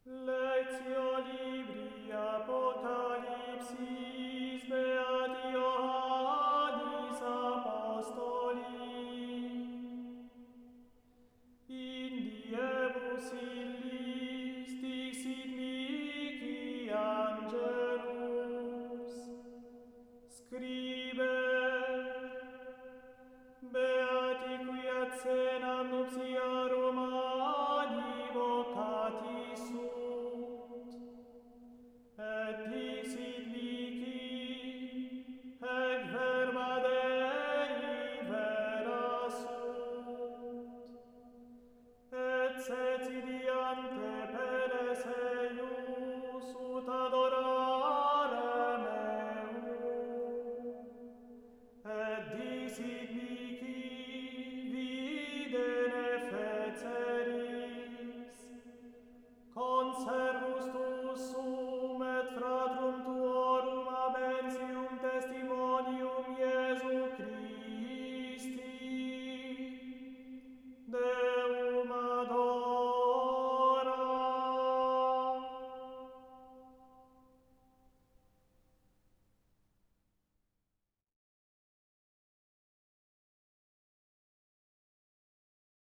Lectio Libri Apocalypsis Beati Ioannis Apostoli. In diebus illis dixit mihi Angelus, Scribe, beati qui ad cenam nuptiarum ani vocati sunt, et dixit mihi, ec verba Dei vera sunt, et seti diante peres eius ut ad